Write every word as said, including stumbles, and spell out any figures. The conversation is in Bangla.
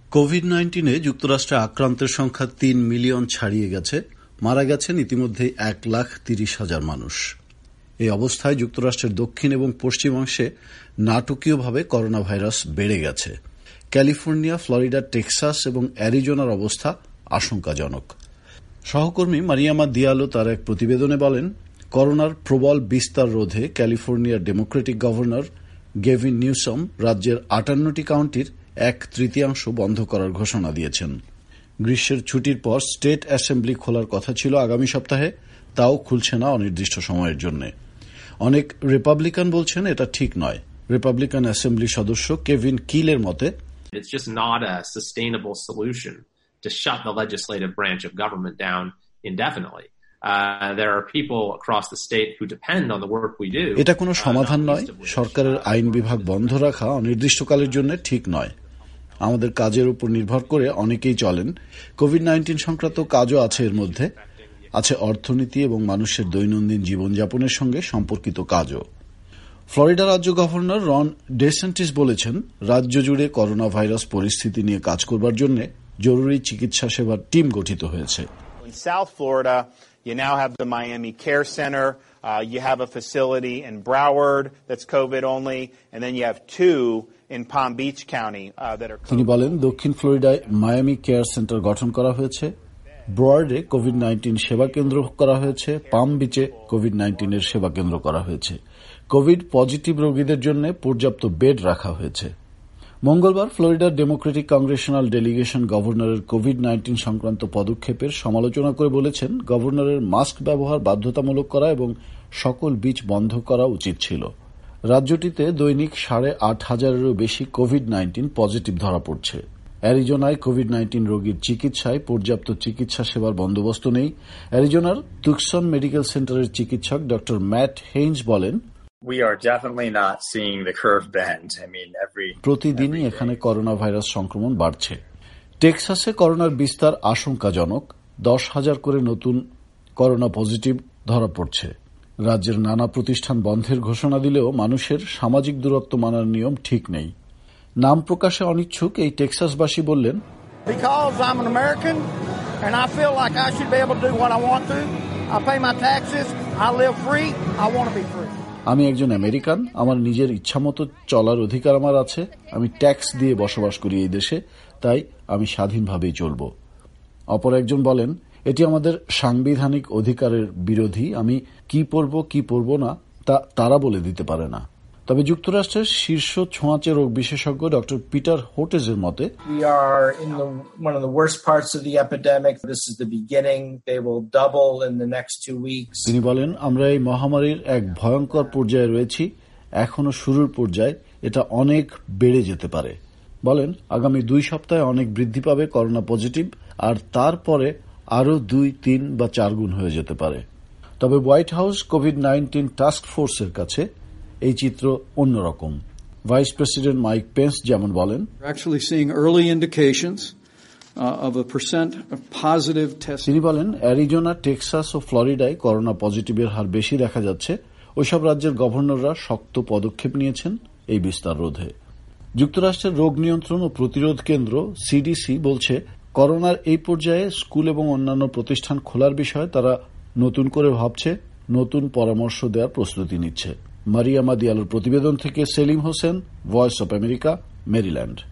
কোভিড নাইন্টিনে যুক্তরাষ্ট্রে আক্রান্তের সংখ্যা তিন মিলিয়ন ছাড়িয়ে গেছে। মারা গেছেন ইতিমধ্যেই এক লাখ তিরিশ হাজার মানুষ। এই অবস্থায় যুক্তরাষ্ট্রের দক্ষিণ এবং পশ্চিমাংশে নাটকীয়ভাবে করোনা ভাইরাস বেড়ে গেছে। ক্যালিফোর্নিয়া, ফ্লোরিডা, টেক্সাস এবং অ্যারিজোনার অবস্থা আশঙ্কাজনক। সহকর্মী মারিয়ামা দিয়ালো তার এক প্রতিবেদনে বলেন, করোনার প্রবল বিস্তার রোধে ক্যালিফোর্নিয়ার ডেমোক্রেটিক গভর্নর গেভিন নিউসম রাজ্যের আটান্নটি কাউন্টির এক তৃতীয়াংশ বন্ধ করার ঘোষণা দিয়েছেন। গ্রীষ্মের ছুটির পর স্টেট অ্যাসেম্বলি খোলার কথা ছিল আগামী সপ্তাহে, তাও খুলছে না অনির্দিষ্ট সময়ের জন্য। অনেক রিপাবলিকান বলছেন এটা ঠিক নয়। রিপাবলিকান অ্যাসেম্বলি সদস্য কেভিন কিলের মতে, It's just not a sustainable solution to shut the legislative branch of government down indefinitely. Uh, there are people across the state who depend on the work we do. এটা কোনো সমাধান নয়। সরকারের আইন বিভাগ বন্ধ রাখা অনির্দিষ্টকালের জন্য ঠিক নয়। আমাদের কাজের উপর নির্ভর করে অনেকেই চলেন। কোভিড নাইন্টিন সংক্রান্ত কাজও আছে, এর মধ্যে আছে অর্থনীতি এবং মানুষের দৈনন্দিন জীবনযাপনের সঙ্গে সম্পর্কিত কাজও। ফ্লোরিডা রাজ্য গভর্নর রন ডেসেন্টিস বলেছেন, রাজ্য জুড়ে করোনা ভাইরাস পরিস্থিতি নিয়ে কাজ করবার জন্য জরুরি চিকিৎসা সেবার টিম গঠিত হয়েছে। In South Florida, you now have the Miami Care Center. Uh, you have a facility in Broward that's COVID only, and then you have two in Palm Beach County uh, that are COVID. তিনি বলেন, দক্ষিণ ফ্লোরিডায় মায়ামি কেয়ার সেন্টার গঠন করা হয়েছে, ব্রোয়ার্ডে কোভিড নাইন্টিন সেবা কেন্দ্র করা হয়েছে, পাম বিচে কোভিড নাইন্টিন এর সেবা কেন্দ্র করা হয়েছে। কোভিড পজিটিভ রোগীদের জন্য পর্যাপ্ত বেড রাখা হয়েছে। মঙ্গলবার ফ্লোরিডার ডেমোক্রেটিক কংগ্রেশনাল ডেলিগেশন গভর্নরের কোভিড নাইন্টিন সংক্রান্ত পদক্ষেপের সমালোচনা করে বলেছেন, গভর্নরের মাস্ক ব্যবহার বাধ্যতামূলক করা এবং সকল বিচ বন্ধ করা উচিত ছিল। রাজ্যটিতে দৈনিক সাড়ে আট হাজারেরও বেশি কোভিড নাইন্টিন পজিটিভ ধরা পড়ছে। অ্যারিজোনায় কোভিড নাইন্টিন রোগীর চিকিৎসায় পর্যাপ্ত চিকিৎসা সেবার বন্দোবস্ত নেই। অ্যারিজোনার তুকসন মেডিকেল সেন্টারের চিকিৎসক ডক্টর ম্যাট হেইনস বলেন, We are definitely not seeing the curve bend. I mean, every প্রতিদিনই এখানে করোনা ভাইরাস সংক্রমণ বাড়ছে। টেক্সাসে করোনার বিস্তার আশঙ্কাজনক। দশ হাজার করে নতুন করোনা পজিটিভ ধরা পড়ছে। রাজ্যের নানা প্রতিষ্ঠান বন্ধের ঘোষণা দিলেও মানুষের সামাজিক দূরত্ব মানার নিয়ম ঠিক নেই। নাম প্রকাশে অনিচ্ছুক এই টেক্সাসবাসী বললেন, Because I'm an American and I feel like I should be able to do what I want to. I pay my taxes. I live free. I want to be free. আমি একজন আমেরিকান, আমার নিজের ইচ্ছামতো চলার অধিকার আমার আছে। আমি ট্যাক্স দিয়ে বসবাস করি এই দেশে, তাই আমি স্বাধীনভাবেই চলব। অপর একজন বলেন, এটি আমাদের সাংবিধানিক অধিকারের বিরোধী। আমি কি পরব কি পরব না তা তারা বলে দিতে পারে না। তবে যুক্তরাষ্ট্রের শীর্ষ ছোঁয়াচে রোগ বিশেষজ্ঞ ডক্টর পিটার হোটেজের মতে, We are in the one of the worst parts of the epidemic. This is the beginning. They will double in the next two weeks. তিনি বলেন, আমরা এই মহামারীর এক ভয়ঙ্কর পর্যায়ে রয়েছি। এখনো শুরুর পর্যায়ে, এটা অনেক বেড়ে যেতে পারে। বলেন, আগামী দুই সপ্তাহে অনেক বৃদ্ধি পাবে করোনা পজিটিভ, আর তারপরে আরও দুই তিন বা চার গুণ হয়ে যেতে পারে। তবে White House Covid nineteen task ফোর্সের কাছে এই চিত্র অন্যরকম। ভাইস প্রেসিডেন্ট মাইক পেন্স যেমন বলেন, তিনি বলেন, অ্যারিজোনা, টেক্সাস ও ফ্লোরিডায় করোনা পজিটিভের হার বেশি দেখা যাচ্ছে। ওইসব রাজ্যের গভর্নররা শক্ত পদক্ষেপ নিয়েছেন এই বিস্তার রোধে। যুক্তরাষ্ট্রের রোগ নিয়ন্ত্রণ ও প্রতিরোধ কেন্দ্র সিডিসি বলছে, করোনার এই পর্যায়ে স্কুল এবং অন্যান্য প্রতিষ্ঠান খোলার বিষয়ে তারা নতুন করে ভাবছে, নতুন পরামর্শ দেওয়ার প্রস্তুতি নিচ্ছে। মারিয়ামা দিয়ালোর প্রতিবেদন থেকে Selim Hossain, Voice of America, Maryland.